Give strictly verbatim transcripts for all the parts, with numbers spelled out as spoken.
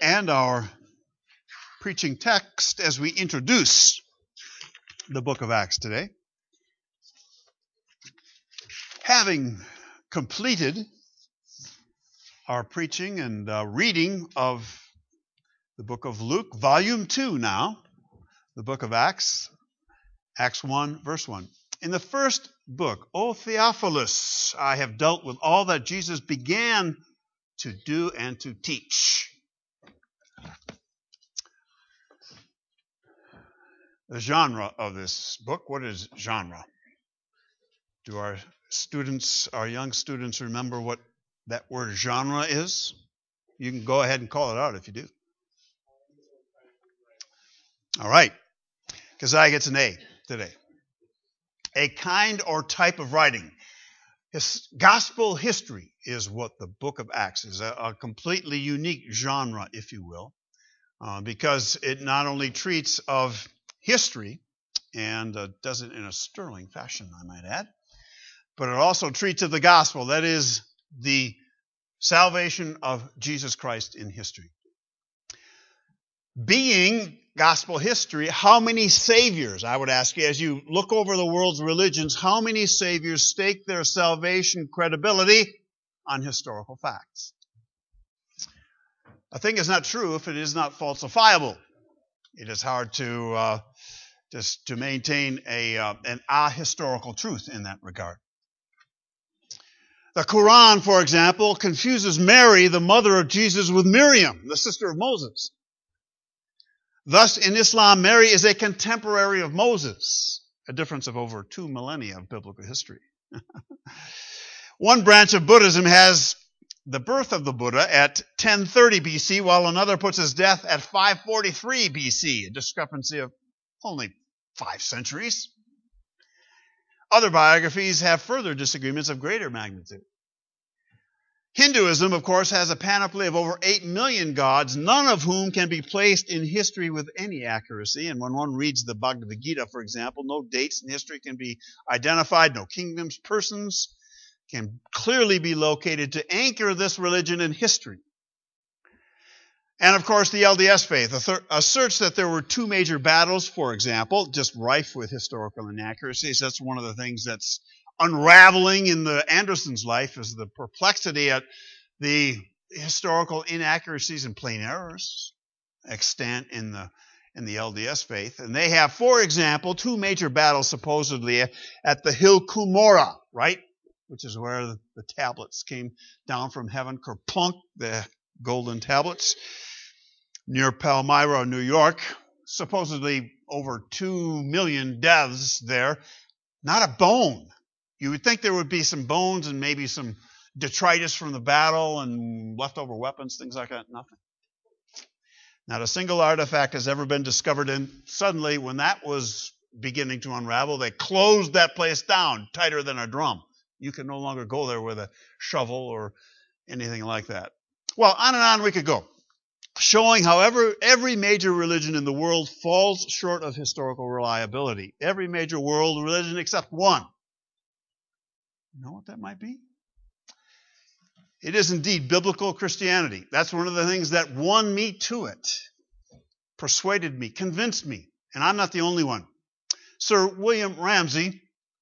and our preaching text as we introduce the book of Acts today. Having completed our preaching and uh, reading of the book of Luke, volume two now, the book of Acts, Acts one, verse one. In the first book, O Theophilus, I have dealt with all that Jesus began to do and to teach. The genre of this book, what is genre? Do our students, our young students, remember what that word genre is? You can go ahead and call it out if you do. All right. Keziah gets an A today. A kind or type of writing. His gospel history is what the book of Acts is, a, a completely unique genre, if you will, uh, because it not only treats of history, and uh, does it in a sterling fashion, I might add, but it also treats of the gospel, that is, the salvation of Jesus Christ in history. Being gospel history, how many saviors, I would ask you, as you look over the world's religions, how many saviors stake their salvation credibility on historical facts? A thing is not true if it is not falsifiable. It is hard to uh, just to maintain a uh, an ahistorical truth in that regard. The Quran, for example, confuses Mary, the mother of Jesus, with Miriam, the sister of Moses. Thus, in Islam, Mary is a contemporary of Moses, a difference of over two millennia of biblical history. One branch of Buddhism has the birth of the Buddha at ten thirty B C, while another puts his death at five forty-three B C, a discrepancy of only five centuries. Other biographies have further disagreements of greater magnitude. Hinduism, of course, has a panoply of over eight million gods, none of whom can be placed in history with any accuracy. And when one reads the Bhagavad Gita, for example, no dates in history can be identified, no kingdoms, persons can clearly be located to anchor this religion in history. And, of course, the L D S faith asserts that there were two major battles, for example, just rife with historical inaccuracies. That's one of the things that's unraveling in the Anderson's life, is the perplexity at the historical inaccuracies and plain errors extant in the in the L D S faith. And they have, for example, two major battles supposedly at the hill Cumorah, right? Which is where the, the tablets came down from heaven, kerplunk, the golden tablets, near Palmyra, New York. Supposedly over two million deaths there. Not a bone. You would think there would be some bones and maybe some detritus from the battle and leftover weapons, things like that. Nothing. Not a single artifact has ever been discovered. And suddenly, when that was beginning to unravel, they closed that place down tighter than a drum. You can no longer go there with a shovel or anything like that. Well, on and on we could go, showing, however, every major religion in the world falls short of historical reliability. Every major world religion except one. You know what that might be? It is indeed biblical Christianity. That's one of the things that won me to it, persuaded me, convinced me, and I'm not the only one. Sir William Ramsay,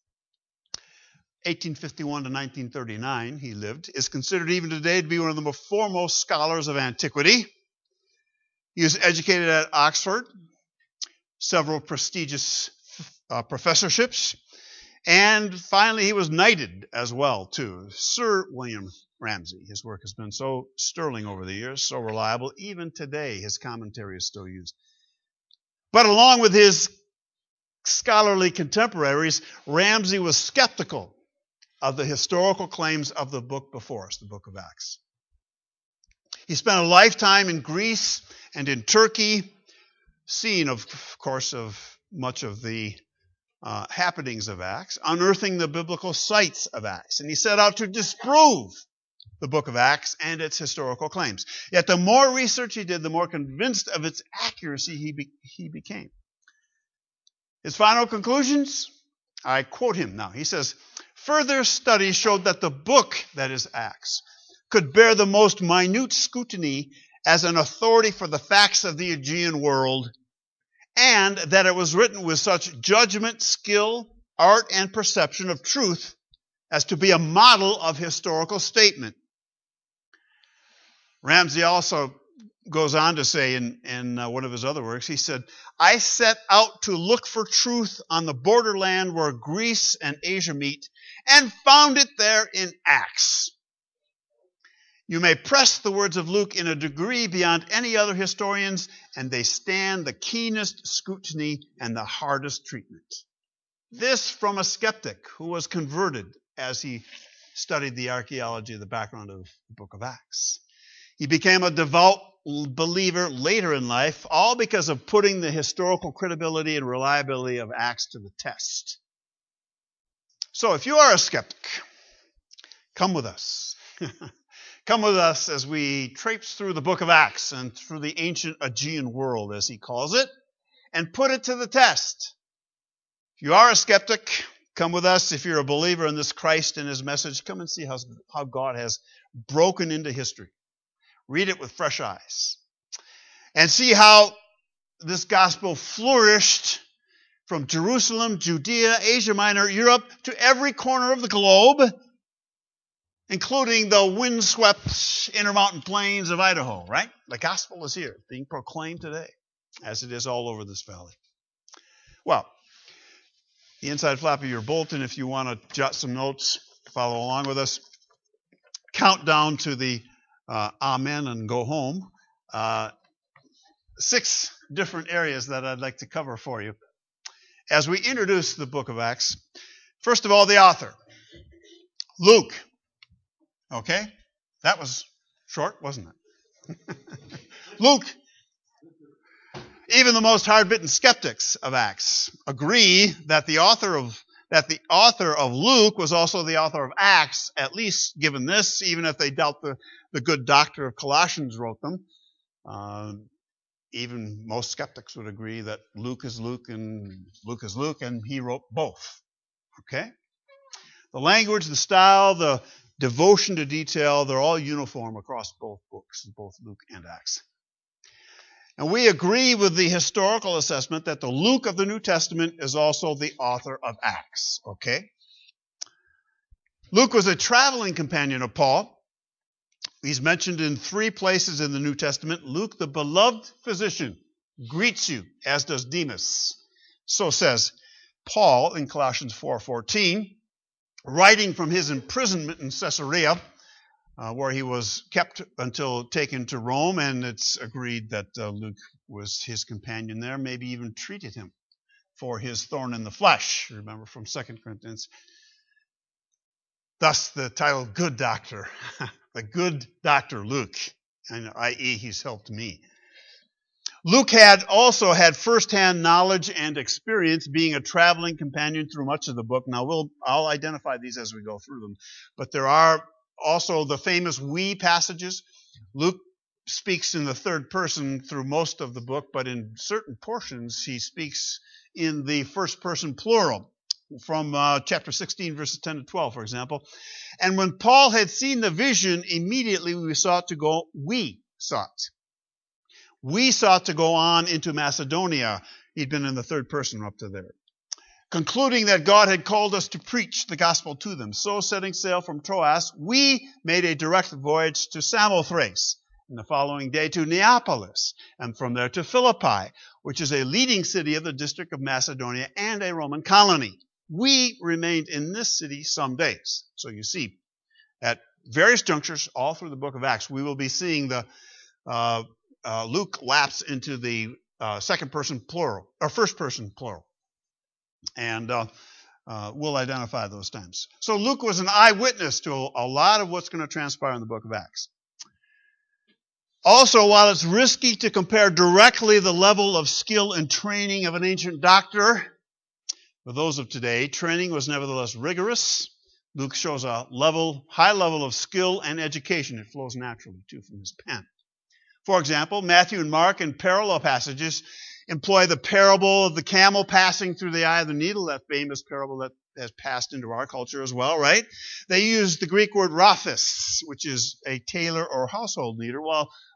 eighteen fifty-one to nineteen thirty-nine, he lived, is considered even today to be one of the foremost scholars of antiquity. He was educated at Oxford, several prestigious uh, professorships, and finally he was knighted as well, too. Sir William Ramsay. His work has been so sterling over the years, so reliable. Even today, his commentary is still used. But along with his scholarly contemporaries, Ramsay was skeptical of the historical claims of the book before us, the book of Acts. He spent a lifetime in Greece and in Turkey, scene, of course, of much of the uh, happenings of Acts, unearthing the biblical sites of Acts. And he set out to disprove the book of Acts and its historical claims. Yet the more research he did, the more convinced of its accuracy he, be- he became. His final conclusions, I quote him now. He says, further studies showed that the book, that is Acts, could bear the most minute scrutiny as an authority for the facts of the Aegean world, and that it was written with such judgment, skill, art, and perception of truth as to be a model of historical statement. Ramsay also goes on to say in, in uh, one of his other works, he said, I set out to look for truth on the borderland where Greece and Asia meet, and found it there in Acts. You may press the words of Luke in a degree beyond any other historians, and they stand the keenest scrutiny and the hardest treatment. This from a skeptic who was converted as he studied the archaeology of the background of the book of Acts. He became a devout believer later in life, all because of putting the historical credibility and reliability of Acts to the test. So if you are a skeptic, come with us. Come with us as we traipse through the book of Acts and through the ancient Aegean world, as he calls it, and put it to the test. If you are a skeptic, come with us. If you're a believer in this Christ and his message, come and see how, how God has broken into history. Read it with fresh eyes. And see how this gospel flourished from Jerusalem, Judea, Asia Minor, Europe, to every corner of the globe, including the windswept Intermountain Plains of Idaho, right? The gospel is here, being proclaimed today, as it is all over this valley. Well, the inside flap of your bulletin, if you want to jot some notes, follow along with us. Countdown to the uh, amen and go home. Uh, six different areas that I'd like to cover for you as we introduce the book of Acts. First of all, the author, Luke. Okay? That was short, wasn't it? Luke. Even the most hard-bitten skeptics of Acts agree that the author of that the author of Luke was also the author of Acts, at least given this, even if they doubt the, the good doctor of Colossians wrote them. Uh, even most skeptics would agree that Luke is Luke and Luke is Luke, and he wrote both. Okay? The language, the style, the devotion to detail, they're all uniform across both books, both Luke and Acts. And we agree with the historical assessment that the Luke of the New Testament is also the author of Acts. Okay? Luke was a traveling companion of Paul. He's mentioned in three places in the New Testament. Luke, the beloved physician, greets you, as does Demas. So says Paul in Colossians four fourteen, writing from his imprisonment in Caesarea, Uh, where he was kept until taken to Rome, and it's agreed that uh, Luke was his companion there, maybe even treated him for his thorn in the flesh. Remember from Second Corinthians. Thus the title, Good Doctor. The good doctor Luke, and that is he's helped me. Luke had also had firsthand knowledge and experience being a traveling companion through much of the book. Now, we'll I'll identify these as we go through them, but there are also the famous we passages. Luke speaks in the third person through most of the book, but in certain portions he speaks in the first person plural, from uh, chapter sixteen, verses ten to twelve, for example. And when Paul had seen the vision, immediately we sought to go, we sought. We sought to go on into Macedonia. He'd been in the third person up to there, concluding that God had called us to preach the gospel to them. So, setting sail from Troas, we made a direct voyage to Samothrace, and the following day to Neapolis, and from there to Philippi, which is a leading city of the district of Macedonia and a Roman colony. We remained in this city some days. So you see, at various junctures, all through the book of Acts, we will be seeing the uh, uh, Luke lapse into the uh, second person plural, or first person plural. And uh, uh, we'll identify those times. So Luke was an eyewitness to a, a lot of what's going to transpire in the book of Acts. Also, while it's risky to compare directly the level of skill and training of an ancient doctor with those of today, training was nevertheless rigorous. Luke shows a level, high level of skill and education. It flows naturally, too, from his pen. For example, Matthew and Mark in parallel passages employ the parable of the camel passing through the eye of the needle, that famous parable that has passed into our culture as well, right? They use the Greek word rhophis, which is a tailor or household leader, while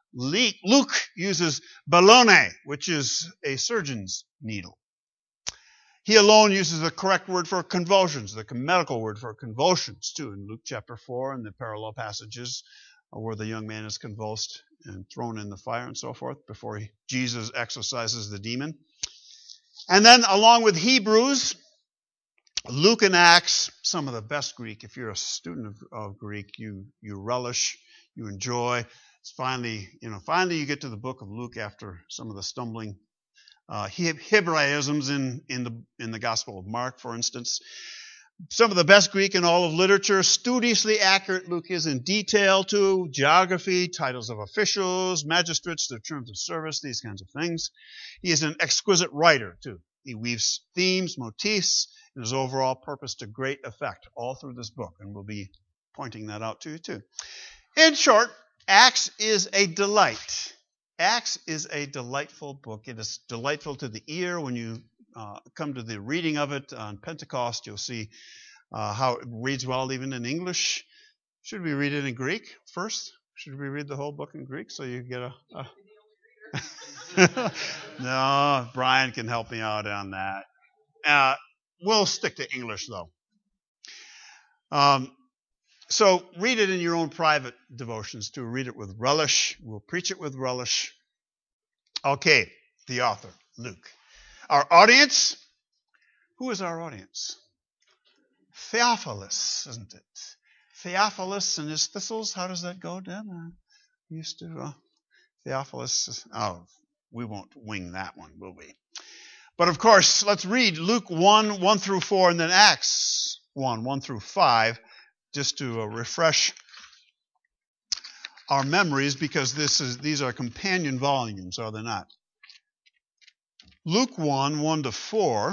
Luke uses ballone, which is a surgeon's needle. He alone uses the correct word for convulsions, the medical word for convulsions, too, in Luke chapter four and the parallel passages where the young man is convulsed and thrown in the fire and so forth before he, Jesus exorcises the demon. And then along with Hebrews, Luke and Acts, some of the best Greek. If you're a student of, of Greek, you you relish, you enjoy. It's finally, you know, finally you get to the book of Luke after some of the stumbling uh, Hebraisms in in the in the Gospel of Mark, for instance. Some of the best Greek in all of literature. Studiously accurate Luke is in detail too. Geography, titles of officials, magistrates, their terms of service, these kinds of things. He is an exquisite writer too. He weaves themes, motifs, and his overall purpose to great effect all through this book, and we'll be pointing that out to you too. In short, Acts is a delight. Acts is a delightful book. It is delightful to the ear. When you uh, come to the reading of it on Pentecost, you'll see uh, how it reads well even in English. Should we read it in Greek first? Should we read the whole book in Greek so you get a... a... No, Brian can help me out on that. Uh, we'll stick to English, though. Um, so read it in your own private devotions, too. Read it with relish. We'll preach it with relish. Okay, the author, Luke. Our audience, who is our audience? Theophilus, isn't it? Theophilus and his thistles, how does that go, Deb? I used to, uh, Theophilus, oh, we won't wing that one, will we? But of course, let's read Luke one, one through four, and then Acts one, one through five, just to uh, refresh our memories, because this is these are companion volumes, are they not? Luke one, one to four,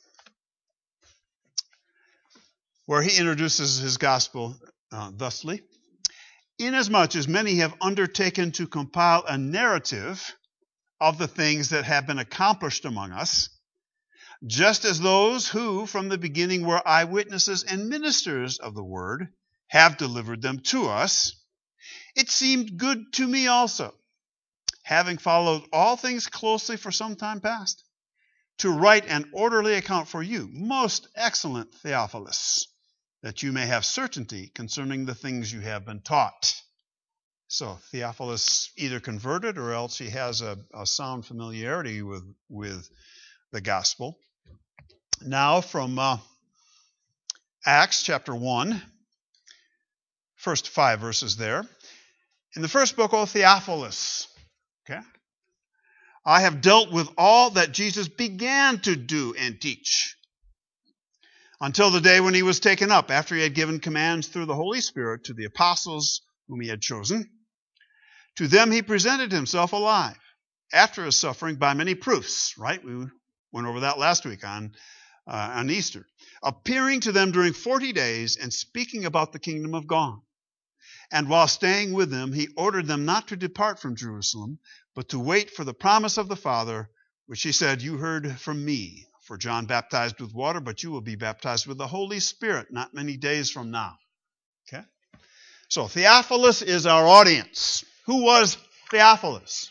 where he introduces his gospel uh, thusly. Inasmuch as many have undertaken to compile a narrative of the things that have been accomplished among us, just as those who from the beginning were eyewitnesses and ministers of the word have delivered them to us, it seemed good to me also, having followed all things closely for some time past, to write an orderly account for you, most excellent Theophilus, that you may have certainty concerning the things you have been taught. So Theophilus either converted or else he has a, a sound familiarity with, with the gospel. Now from uh, Acts chapter one, first five verses there. In the first book, O Theophilus, okay, I have dealt with all that Jesus began to do and teach until the day when he was taken up, after he had given commands through the Holy Spirit to the apostles whom he had chosen. To them he presented himself alive, after his suffering by many proofs, right? We went over that last week on, uh, on Easter. Appearing to them during forty days and speaking about the kingdom of God. And while staying with them, he ordered them not to depart from Jerusalem, but to wait for the promise of the Father, which he said, you heard from me. For John baptized with water, but you will be baptized with the Holy Spirit not many days from now. Okay? So Theophilus is our audience. Who was Theophilus?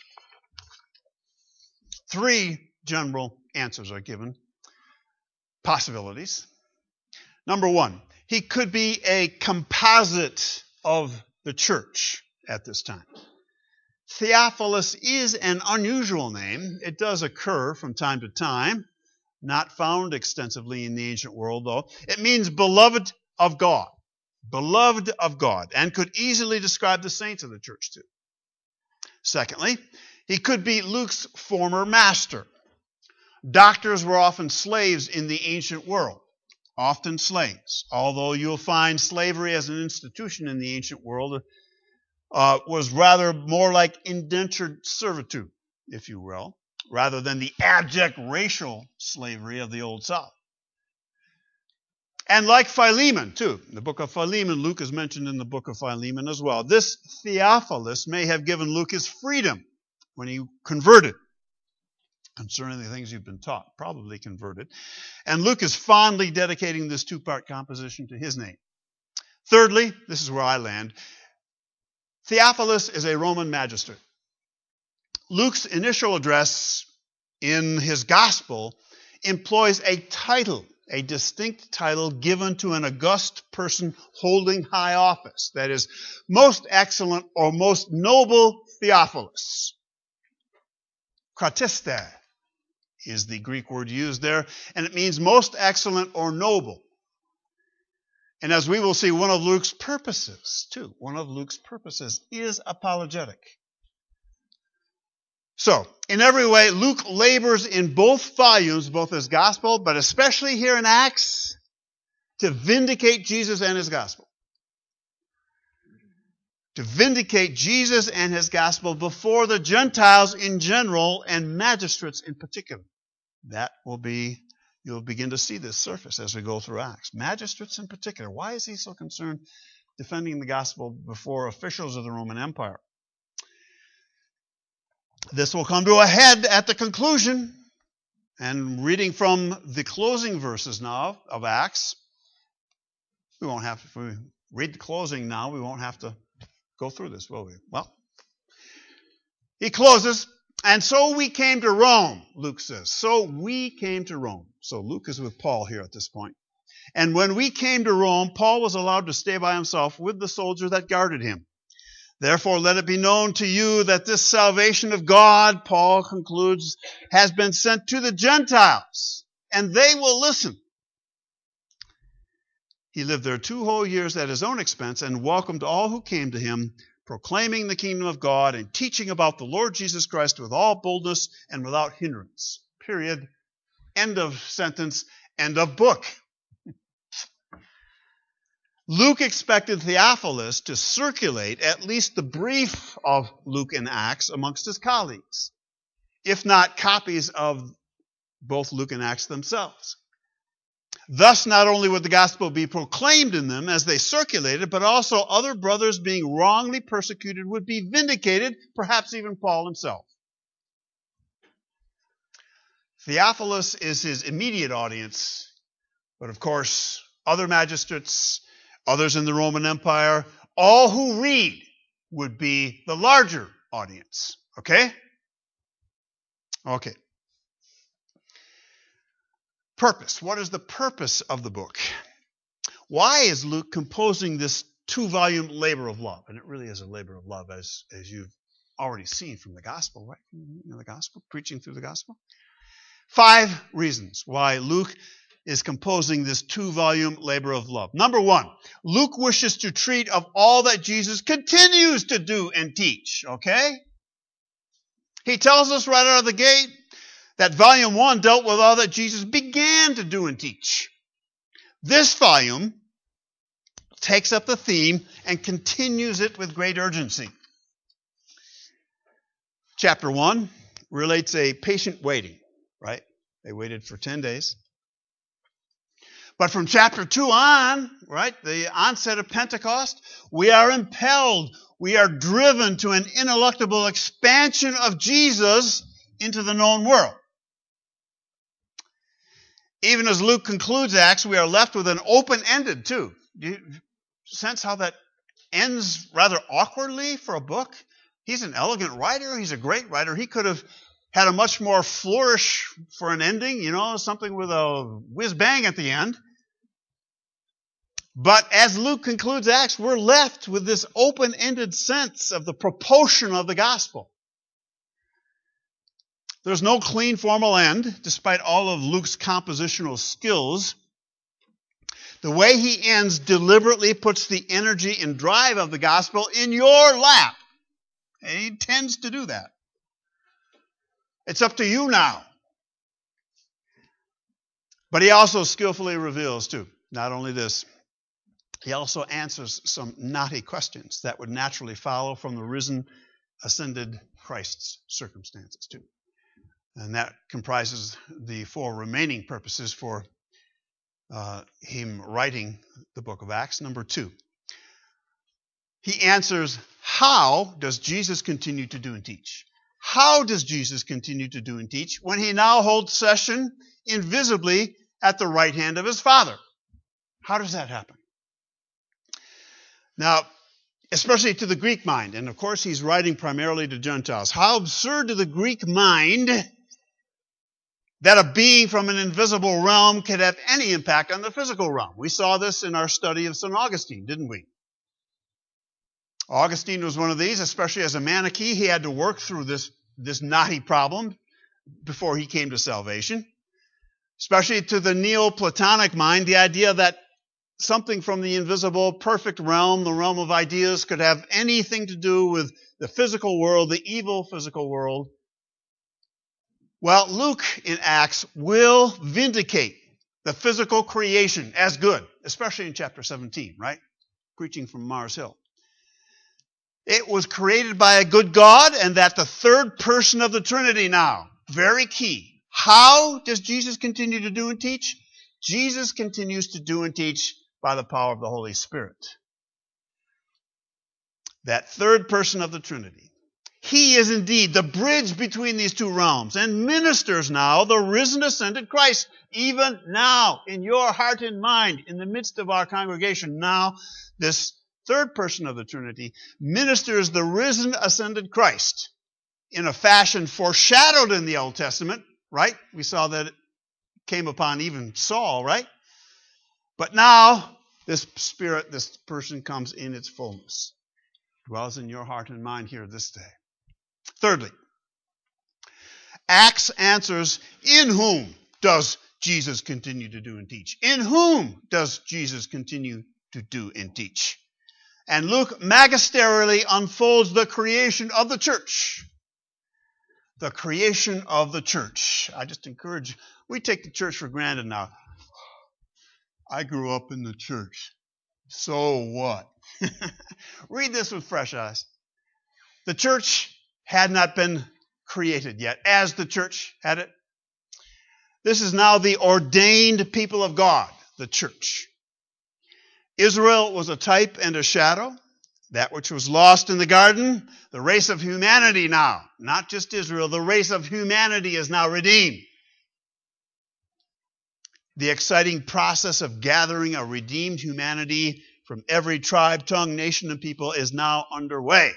Three general answers are given. Possibilities. Number one, he could be a composite of the church at this time. Theophilus is an unusual name. It does occur from time to time. Not found extensively in the ancient world, though. It means beloved of God. Beloved of God. And could easily describe the saints of the church, too. Secondly, he could be Luke's former master. Doctors were often slaves in the ancient world. Often slaves. Although you'll find slavery as an institution in the ancient world uh, was rather more like indentured servitude, if you will, rather than the abject racial slavery of the Old South. And like Philemon, too. In the book of Philemon, Luke is mentioned in the book of Philemon as well. This Theophilus may have given Luke his freedom when he converted concerning the things you've been taught, probably converted. And Luke is fondly dedicating this two-part composition to his name. Thirdly, this is where I land, Theophilus is a Roman magistrate. Luke's initial address in his gospel employs a title, a distinct title given to an august person holding high office. That is, most excellent or most noble Theophilus. Kratiste is the Greek word used there, and it means most excellent or noble. And as we will see, one of Luke's purposes, too, one of Luke's purposes is apologetic. So, in every way, Luke labors in both volumes, both his gospel, but especially here in Acts, to vindicate Jesus and his gospel. To vindicate Jesus and his gospel before the Gentiles in general and magistrates in particular. That will be, you'll begin to see this surface as we go through Acts. Magistrates in particular. Why is he so concerned defending the gospel before officials of the Roman Empire? This will come to a head at the conclusion. And reading from the closing verses now of Acts, we won't have to, if we read the closing now, we won't have to go through this, will we? Well, he closes, and so we came to Rome, Luke says. So we came to Rome. So Luke is with Paul here at this point. And when we came to Rome, Paul was allowed to stay by himself with the soldier that guarded him. Therefore, let it be known to you that this salvation of God, Paul concludes, has been sent to the Gentiles, and they will listen. He lived there two whole years at his own expense and welcomed all who came to him, proclaiming the kingdom of God and teaching about the Lord Jesus Christ with all boldness and without hindrance. Period. End of sentence. End of book. Luke expected Theophilus to circulate at least the brief of Luke and Acts amongst his colleagues, if not copies of both Luke and Acts themselves. Thus, not only would the gospel be proclaimed in them as they circulated, but also other brothers being wrongly persecuted would be vindicated, perhaps even Paul himself. Theophilus is his immediate audience, but of course, other magistrates, others in the Roman Empire, all who read would be the larger audience. Okay? Okay. Purpose. What is the purpose of the book? Why is Luke composing this two-volume labor of love? And it really is a labor of love, as, as you've already seen from the gospel, right? You know, the gospel, preaching through the gospel. Five reasons why Luke is composing this two-volume labor of love. Number one, Luke wishes to treat of all that Jesus continues to do and teach, okay? He tells us right out of the gate that volume one dealt with all that Jesus began to do and teach. This volume takes up the theme and continues it with great urgency. Chapter one relates a patient waiting, right? They waited for ten days. But from chapter two on, right, the onset of Pentecost, we are impelled, we are driven to an ineluctable expansion of Jesus into the known world. Even as Luke concludes Acts, we are left with an open-ended, too. Do you sense how that ends rather awkwardly for a book? He's an elegant writer. He's a great writer. He could have had a much more flourish for an ending, you know, something with a whiz-bang at the end. But as Luke concludes Acts, we're left with this open-ended sense of the proportion of the gospel. There's no clean formal end, despite all of Luke's compositional skills. The way he ends deliberately puts the energy and drive of the gospel in your lap. And he tends to do that. It's up to you now. But he also skillfully reveals, too, not only this, he also answers some knotty questions that would naturally follow from the risen, ascended Christ's circumstances, too. And that comprises the four remaining purposes for uh, him writing the book of Acts. Number two, he answers, how does Jesus continue to do and teach? How does Jesus continue to do and teach when he now holds session invisibly at the right hand of his Father? How does that happen? Now, especially to the Greek mind. And of course, he's writing primarily to Gentiles. How absurd to the Greek mind that a being from an invisible realm could have any impact on the physical realm. We saw this in our study of Saint Augustine, didn't we? Augustine was one of these, especially as a Manichae. He had to work through this, this knotty problem before he came to salvation. Especially to the Neoplatonic mind, the idea that something from the invisible, perfect realm, the realm of ideas, could have anything to do with the physical world, the evil physical world. Well, Luke in Acts will vindicate the physical creation as good, especially in chapter seventeen, right? Preaching from Mars Hill. It was created by a good God, and that the third person of the Trinity now, very key. How does Jesus continue to do and teach? Jesus continues to do and teach by the power of the Holy Spirit. That third person of the Trinity. He is indeed the bridge between these two realms and ministers now the risen, ascended Christ, even now in your heart and mind, in the midst of our congregation. Now, this third person of the Trinity ministers the risen, ascended Christ in a fashion foreshadowed in the Old Testament, right? We saw that it came upon even Saul, right? But now, this Spirit, this person comes in its fullness, dwells in your heart and mind here this day. Thirdly, Acts answers, in whom does Jesus continue to do and teach? In whom does Jesus continue to do and teach? And Luke magisterially unfolds the creation of the church. The creation of the church. I just encourage you, we take the church for granted now. I grew up in the church. So what? Read this with fresh eyes. The church had not been created yet, as the church had it. This is now the ordained people of God, the church. Israel was a type and a shadow, that which was lost in the garden, the race of humanity now, not just Israel, the race of humanity is now redeemed. The exciting process of gathering a redeemed humanity from every tribe, tongue, nation, and people is now underway.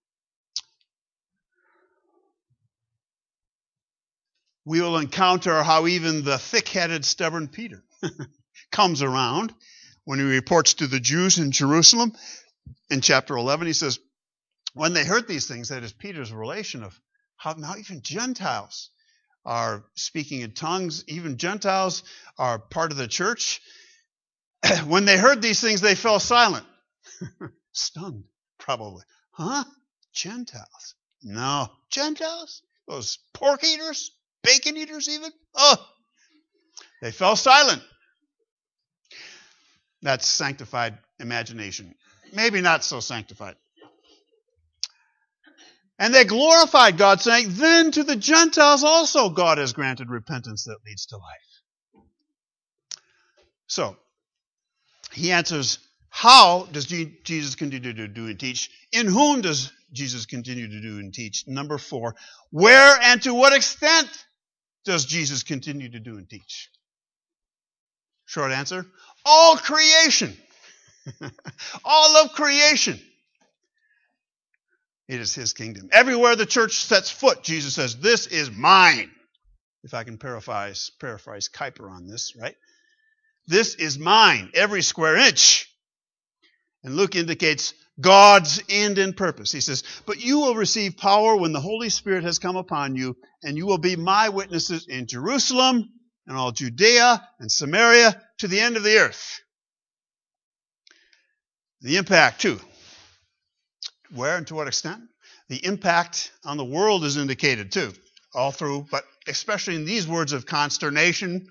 We will encounter how even the thick-headed, stubborn Peter comes around when he reports to the Jews in Jerusalem. In chapter eleven, he says, when they heard these things, that is Peter's relation of how now even Gentiles are speaking in tongues, even Gentiles are part of the church. When they heard these things, they fell silent. Stunned, probably. Huh? Gentiles? No. Gentiles? Those pork eaters? Bacon eaters even? Oh! They fell silent. That's sanctified imagination. Maybe not so sanctified. And they glorified God, saying, then to the Gentiles also God has granted repentance that leads to life. So, he answers, how does Jesus continue to do and teach? In whom does Jesus continue to do and teach? Number four, where and to what extent does Jesus continue to do and teach? Short answer, all creation. All of creation. It is his kingdom. Everywhere the church sets foot, Jesus says, this is mine. If I can paraphrase, paraphrase Kuyper on this, right? This is mine, every square inch. And Luke indicates God's end and purpose. He says, but you will receive power when the Holy Spirit has come upon you, and you will be my witnesses in Jerusalem and all Judea and Samaria to the end of the earth. The impact, too. Where and to what extent? The impact on the world is indicated, too, all through, but especially in these words of consternation.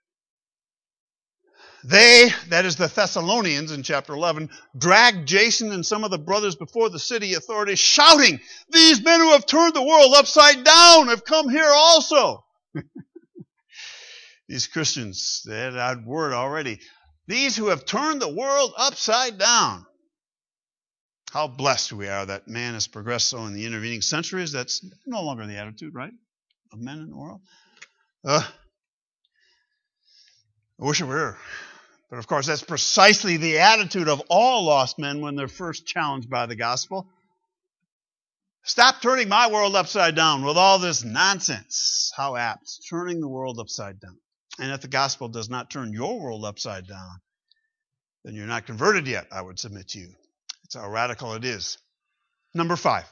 They, that is the Thessalonians in chapter eleven, dragged Jason and some of the brothers before the city authorities, shouting, these men who have turned the world upside down have come here also. These Christians, they had that word already. These who have turned the world upside down. How blessed we are that man has progressed so in the intervening centuries. That's no longer the attitude, right, of men in the world. Uh, I wish it were. But of course, that's precisely the attitude of all lost men when they're first challenged by the gospel. Stop turning my world upside down with all this nonsense. How apt. Turning the world upside down. And if the gospel does not turn your world upside down, then you're not converted yet, I would submit to you. It's how radical it is. Number five.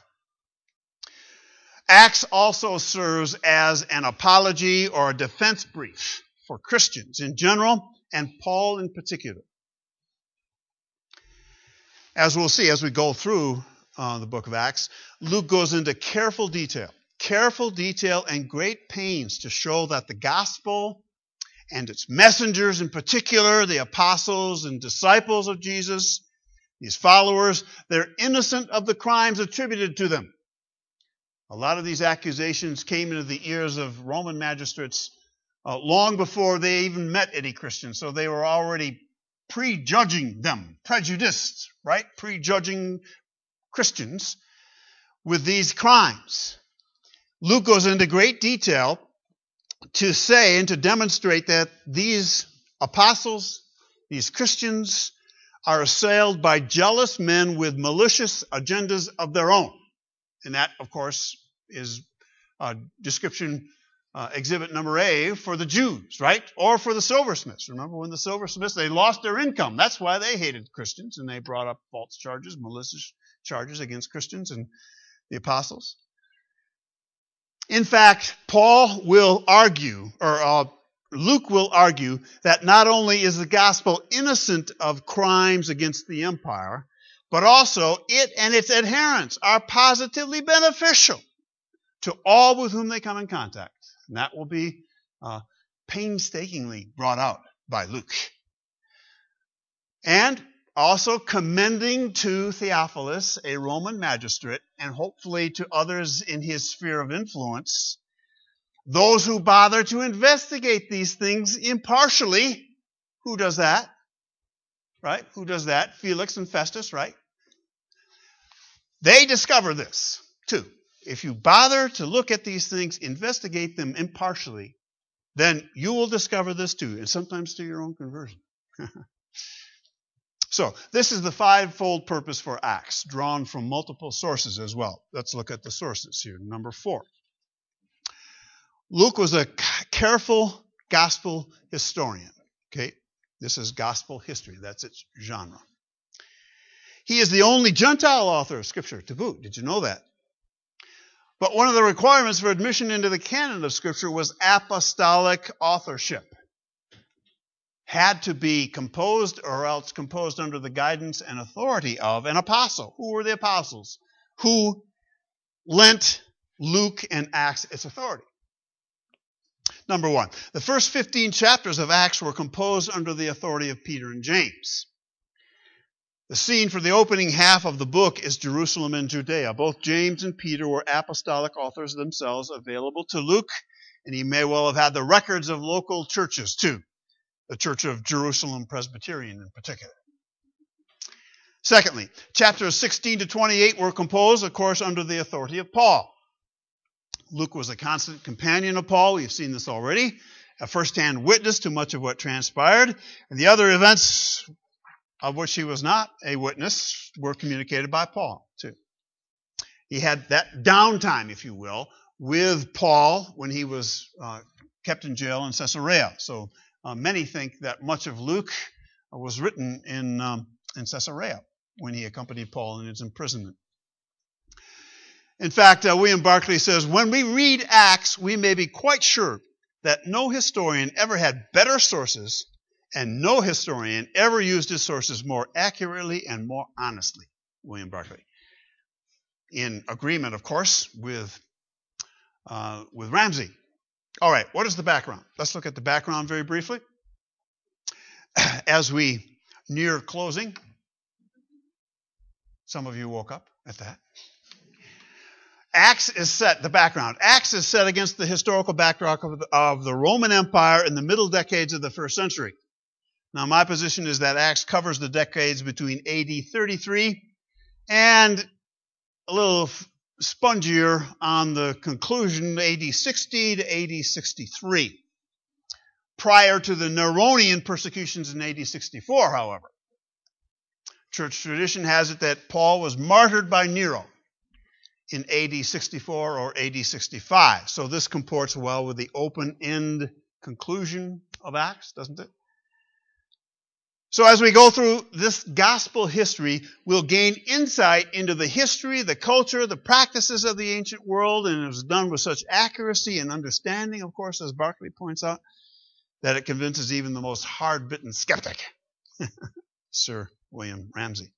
Acts also serves as an apology or a defense brief for Christians in general and Paul in particular. As we'll see as we go through uh, the book of Acts, Luke goes into careful detail, careful detail and great pains to show that the gospel and its messengers in particular, the apostles and disciples of Jesus, these followers, they're innocent of the crimes attributed to them. A lot of these accusations came into the ears of Roman magistrates uh, long before they even met any Christians, so they were already prejudging them, prejudiced, right? Prejudging Christians with these crimes. Luke goes into great detail to say and to demonstrate that these apostles, these Christians, are assailed by jealous men with malicious agendas of their own. And that, of course, is uh, description uh, exhibit number A for the Jews, right? Or for the silversmiths. Remember when the silversmiths, they lost their income. That's why they hated Christians, and they brought up false charges, malicious charges against Christians and the apostles. In fact, Paul will argue, or uh, Luke will argue, that not only is the gospel innocent of crimes against the empire, but also it and its adherents are positively beneficial to all with whom they come in contact. And that will be uh, painstakingly brought out by Luke. And also commending to Theophilus, a Roman magistrate, and hopefully to others in his sphere of influence, those who bother to investigate these things impartially. Who does that? Right? Who does that? Felix and Festus, right? They discover this, too. If you bother to look at these things, investigate them impartially, then you will discover this, too, and sometimes to your own conversion. So, this is the fivefold purpose for Acts, drawn from multiple sources as well. Let's look at the sources here. Number four. Luke was a careful gospel historian. Okay, this is gospel history. That's its genre. He is the only Gentile author of Scripture to boot. Did you know that? But one of the requirements for admission into the canon of Scripture was apostolic authorship. Had to be composed or else composed under the guidance and authority of an apostle. Who were the apostles? Who lent Luke and Acts its authority? Number one, the first fifteen chapters of Acts were composed under the authority of Peter and James. The scene for the opening half of the book is Jerusalem and Judea. Both James and Peter were apostolic authors themselves, available to Luke, and he may well have had the records of local churches too, the Church of Jerusalem Presbyterian in particular. Secondly, chapters sixteen to twenty-eight were composed, of course, under the authority of Paul. Luke was a constant companion of Paul. We've seen this already. A first-hand witness to much of what transpired. And the other events of which he was not a witness were communicated by Paul, too. He had that downtime, if you will, with Paul when he was uh, kept in jail in Caesarea. So uh, many think that much of Luke was written in, um, in Caesarea when he accompanied Paul in his imprisonment. In fact, uh, William Barclay says, when we read Acts, we may be quite sure that no historian ever had better sources, and no historian ever used his sources more accurately and more honestly. William Barclay. In agreement, of course, with, uh, with Ramsey. All right, what is the background? Let's look at the background very briefly. As we near closing, some of you woke up at that. Acts is set, the background. Acts is set against the historical backdrop of the, of the Roman Empire in the middle decades of the first century. Now, my position is that Acts covers the decades between A D thirty-three and a little spongier on the conclusion, A D sixty to A D sixty-three. prior to the Neronian persecutions in A D sixty-four, however. Church tradition has it that Paul was martyred by Nero in A D sixty-four or A D sixty-five. So this comports well with the open-end conclusion of Acts, doesn't it? So as we go through this gospel history, we'll gain insight into the history, the culture, the practices of the ancient world, and it was done with such accuracy and understanding, of course, as Barclay points out, that it convinces even the most hard-bitten skeptic, Sir William Ramsay.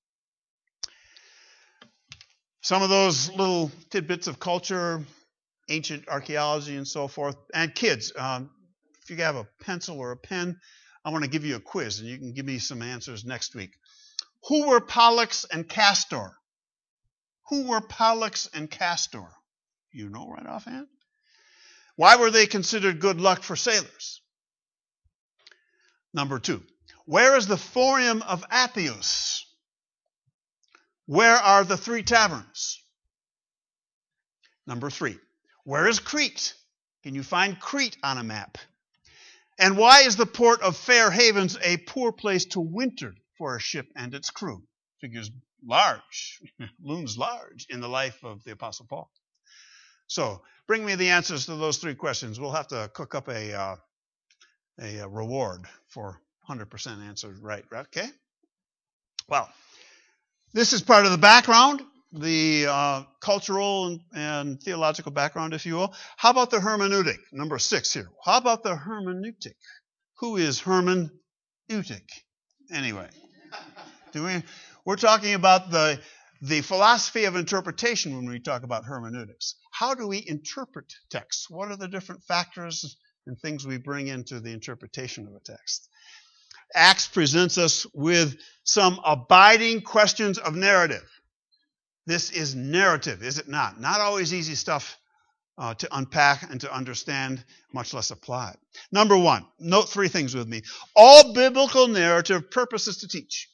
Some of those little tidbits of culture, ancient archaeology and so forth, and kids, um, if you have a pencil or a pen, I want to give you a quiz, and you can give me some answers next week. Who were Pollux and Castor? Who were Pollux and Castor? You know right offhand? Why were they considered good luck for sailors? Number two, where is the Forum of Appius? Where are the three taverns? Number three, where is Crete? Can you find Crete on a map? And why is the port of Fair Havens a poor place to winter for a ship and its crew? Figures large, looms large in the life of the Apostle Paul. So, bring me the answers to those three questions. We'll have to cook up a, uh, a, a reward for one hundred percent answered right, okay? Well, this is part of the background, the uh, cultural and, and theological background, if you will. How about the hermeneutic? Number six here. How about the hermeneutic? Who is hermeneutic? Anyway, do we, we're talking about the, the philosophy of interpretation when we talk about hermeneutics. How do we interpret texts? What are the different factors and things we bring into the interpretation of a text? Acts presents us with some abiding questions of narrative. This is narrative, is it not? Not always easy stuff uh, to unpack and to understand, much less apply. Number one, note three things with me. All biblical narrative purposes to teach.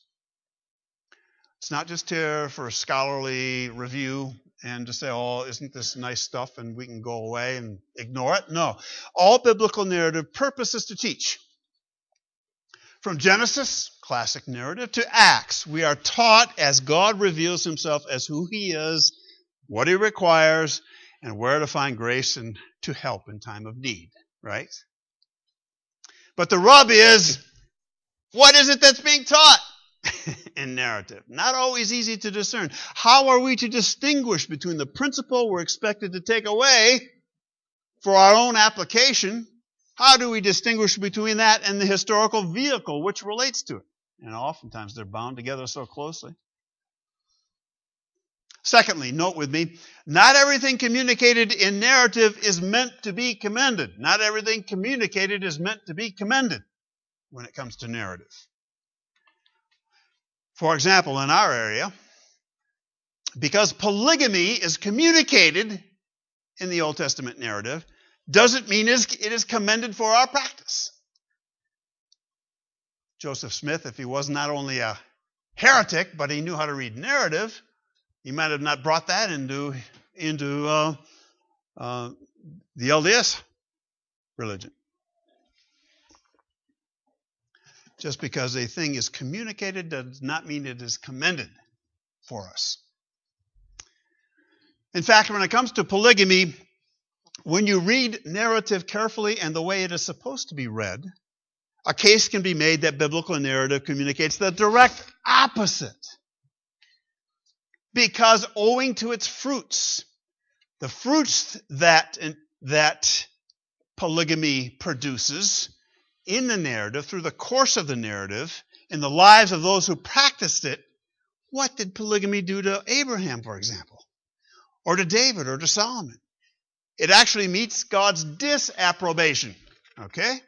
It's not just here for a scholarly review and to say, oh, isn't this nice stuff and we can go away and ignore it. No. All biblical narrative purposes to teach. From Genesis, classic narrative, to Acts, we are taught as God reveals himself as who he is, what he requires, and where to find grace and to help in time of need, right? But the rub is, what is it that's being taught in narrative? Not always easy to discern. How are we to distinguish between the principle we're expected to take away for our own application? How do we distinguish between that and the historical vehicle which relates to it? And oftentimes they're bound together so closely. Secondly, note with me, not everything communicated in narrative is meant to be commended. Not everything communicated is meant to be commended when it comes to narrative. For example, in our area, because polygamy is communicated in the Old Testament narrative, doesn't mean it is commended for our practice. Joseph Smith, if he was not only a heretic, but he knew how to read narrative, he might have not brought that into, into uh, uh, the L D S religion. Just because a thing is communicated does not mean it is commended for us. In fact, when it comes to polygamy, when you read narrative carefully and the way it is supposed to be read, a case can be made that biblical narrative communicates the direct opposite. Because owing to its fruits, the fruits that, that polygamy produces in the narrative, through the course of the narrative, in the lives of those who practiced it, what did polygamy do to Abraham, for example? Or to David, or to Solomon? It actually meets God's disapprobation. Okay?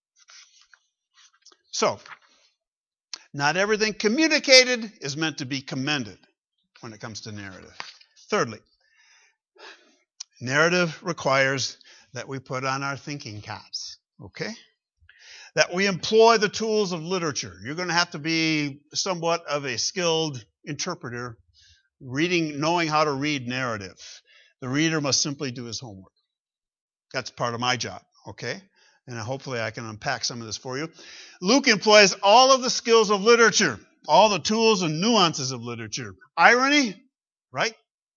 So, not everything communicated is meant to be commended when it comes to narrative. Thirdly, narrative requires that we put on our thinking caps. Okay? That we employ the tools of literature. You're going to have to be somewhat of a skilled interpreter, reading, knowing how to read narrative. The reader must simply do his homework. That's part of my job, okay? and hopefully I can unpack some of this for you. Luke employs all of the skills of literature, all the tools and nuances of literature. Irony, right?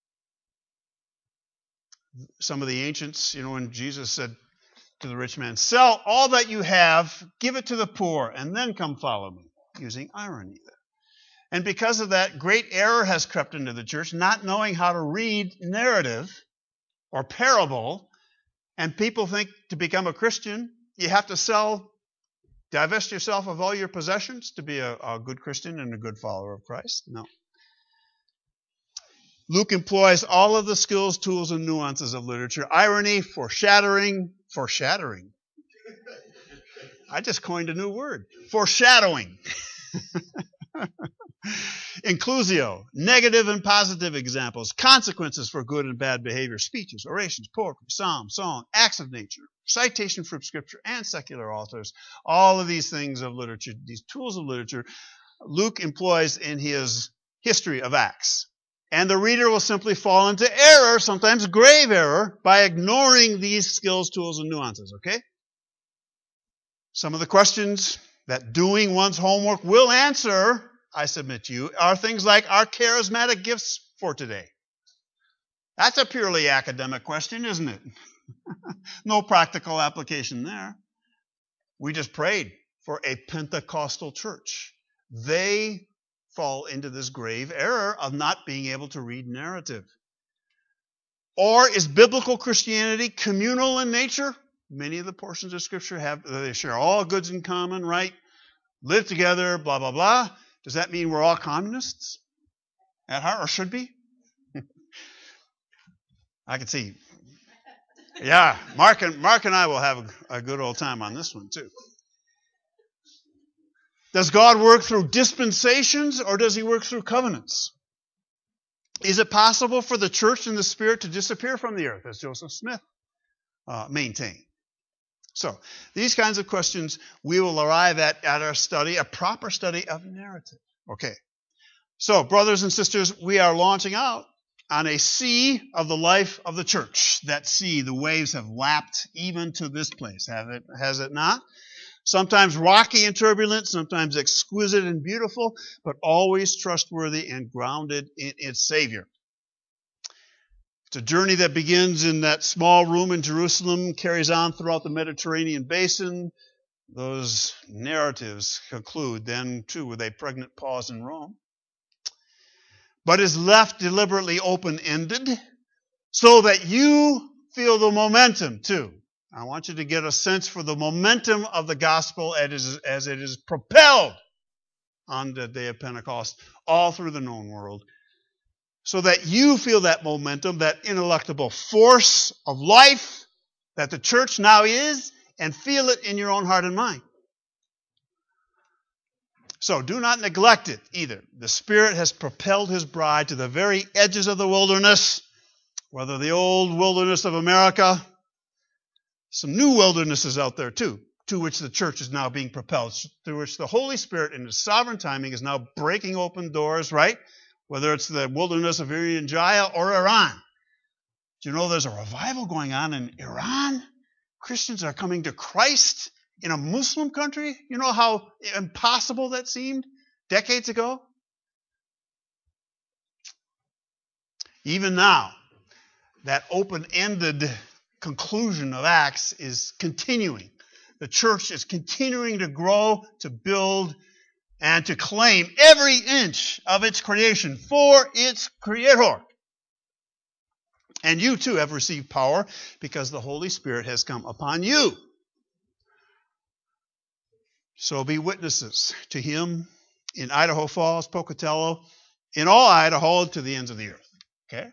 Some of the ancients, you know, when Jesus said to the rich man, sell all that you have, give it to the poor, and then come follow me, using irony there. And because of that, great error has crept into the church, not knowing how to read narrative or parable. And people think to become a Christian, you have to sell, divest yourself of all your possessions to be a, a good Christian and a good follower of Christ. No. Luke employs all of the skills, tools, and nuances of literature. Irony, foreshadowing, foreshadowing. I just coined a new word. Foreshadowing. Inclusio, negative and positive examples, consequences for good and bad behavior, speeches, orations, poetry, psalm, song, acts of nature, citation from Scripture and secular authors. All of these things of literature, these tools of literature, Luke employs in his history of Acts. And the reader will simply fall into error, sometimes grave error, by ignoring these skills, tools, and nuances, okay? Some of the questions that doing one's homework will answer, I submit to you, are things like, are charismatic gifts for today? That's a purely academic question, isn't it? No practical application there. We just prayed for a Pentecostal church. They fall into this grave error of not being able to read narrative. Or is biblical Christianity communal in nature? Many of the portions of Scripture have, they share all goods in common, right? Live together, blah, blah, blah. Does that mean we're all communists at heart, or should be? I can see. Yeah, Mark and, Mark and I will have a, a good old time on this one, too. Does God work through dispensations, or does he work through covenants? Is it possible for the church and the Spirit to disappear from the earth, as Joseph Smith uh, maintained? So, these kinds of questions we will arrive at at our study, a proper study of narrative. Okay. So, brothers and sisters, we are launching out on a sea of the life of the church. That sea, the waves have lapped even to this place, have it, has it not? Sometimes rocky and turbulent, sometimes exquisite and beautiful, but always trustworthy and grounded in its Savior. It's a journey that begins in that small room in Jerusalem, carries on throughout the Mediterranean basin. Those narratives conclude then, too, with a pregnant pause in Rome. But is left deliberately open-ended so that you feel the momentum, too. I want you to get a sense for the momentum of the gospel as it is propelled on the day of Pentecost all through the known world, so that you feel that momentum, that ineluctable force of life that the church now is, and feel it in your own heart and mind. So do not neglect it either. The Spirit has propelled his bride to the very edges of the wilderness, whether the old wilderness of America, some new wildernesses out there too, to which the church is now being propelled, through which the Holy Spirit in his sovereign timing is now breaking open doors, right? Whether it's the wilderness of Irian Jaya or Iran. Do you know there's a revival going on in Iran? Christians are coming to Christ in a Muslim country. You know how impossible that seemed decades ago? Even now, that open-ended conclusion of Acts is continuing. The church is continuing to grow, to build, and to claim every inch of its creation for its Creator. And you too have received power because the Holy Spirit has come upon you. So be witnesses to him in Idaho Falls, Pocatello, in all Idaho, to the ends of the earth. Okay?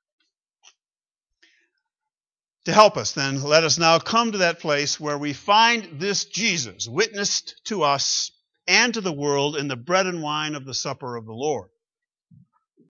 To help us, then, let us now come to that place where we find this Jesus witnessed to us and to the world in the bread and wine of the supper of the Lord.